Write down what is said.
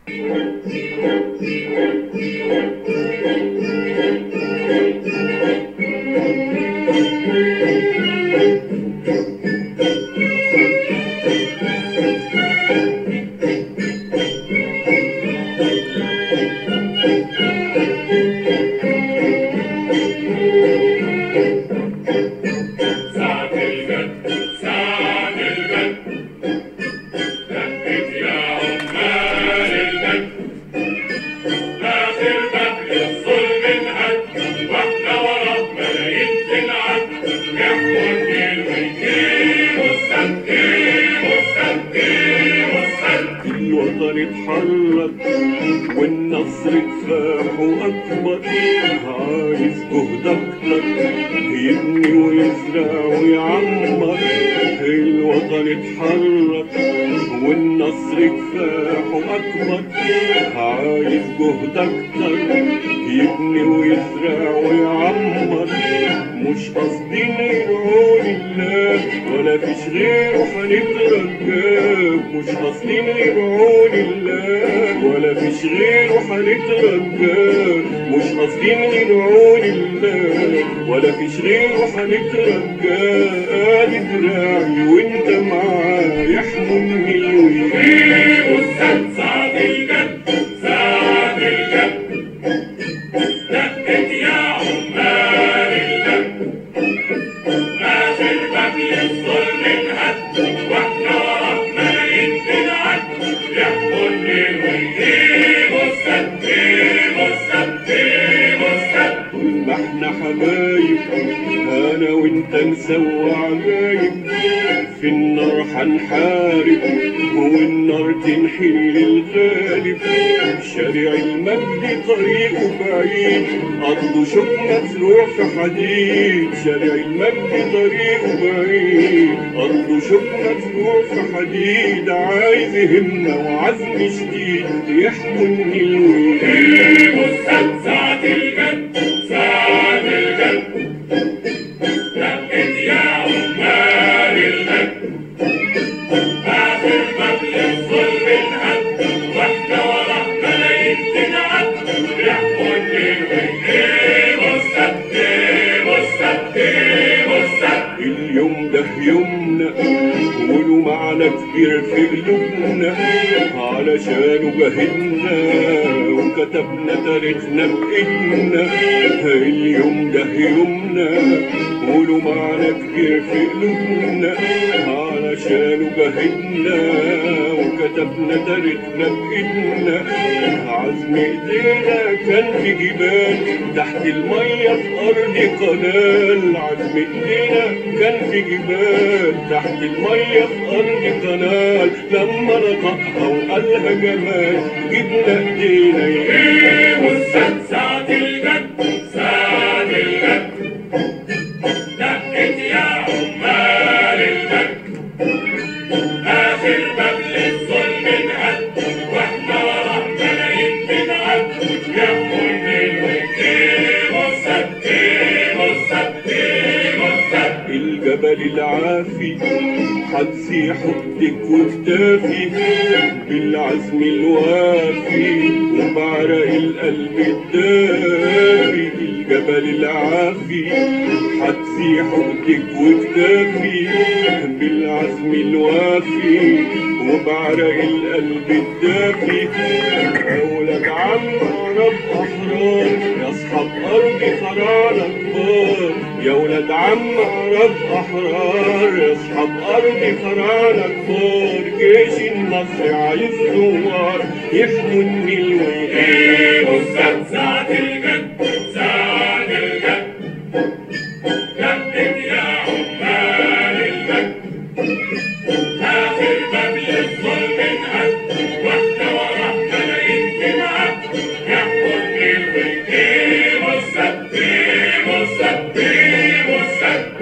الوطن اتحرك والنصر كفاح واكبر، عايز جهد اكتر يبني ويزرع ويعمر. الوطن اتحرك والنصر كفاح واكبر، عايز جهد اكتر يبني ويزرع ويعمر. مش قاصدين يدعون الله ولا فيش غيره هنترجاه، مش قاصدين يدعون الله ولا فيش غيره هنترجاه، مش قاصدين يدعون الله ولا فيش غيره هنترجاه. ادي دراعي وانت معايا يحملني ويجيب السد. سعد الجد سعد الجد دقت يا عمال الجد، آخر باب للظلم انهد واحنا وراه ملايين تنعد. يحمل ليل ويجيبوا السد جيبوا السد جيبوا السد. طول ما احنا حبايب انا وانت نسوي عجايب، في النار هنحارب والنار تنحل الغالب. شارع المجد طريقه بعيد أرضه شوك مزروع في حديد، شارع المجد طريقه بعيد أرضه شوك مزروع في حديد. عايز همة وعزم شديد يحملني الويل. والسد سعد الجد سعد الجد دقت يا عمال الجد، آخر باب للظلم انهد واحنا وراه ملايين تنعد. يحملني الويل والسد والسد والسد. اليوم ده يومنا وله معنى كبير في قلوبنا، علشانه جاهدنا وكتبنا تاريخنا بإيدنا. اليوم ده يومنا وله معنى كبير في قلوبنا، علشانه جاهدنا وكتبنا تاريخنا بإيدنا. عزم ايدينا كان في جبال تحت المية في أرض قنال، عزم ايدينا كان في جبال تحت المية في أرض قنال. لما نطقها وقالها جمال جبنا ايدينا يجيبوا السد. سعد الجد سعد الجد دقت يا عمال الجد، آخر باب للظلم انهد واحنا وراه ملايين تنعد. يحملني الويل والسد والسد والسد. الجبل العافي هتسيح ايدك وكتافي بالعزم الوافي وبعرق القلب الدافي. الجبل العافي هتسيح ايدك وكتافي بالعزم الوافي وبعرق القلب الدافي. اولاد عم عرب احرار يا اصحاب ارض قرار كبار، يا ولاد عم عرب احرار يا اصحاب ارض قرار كبار. جيش النصر عايز ثوار يحملني الويل. والسد سعد الجد سعد الجد دقت يا عمال الجد، آخر باب للظلم انهد واحنا وراه ملايين تنعد. يحملني الويل والسد والسد والسد.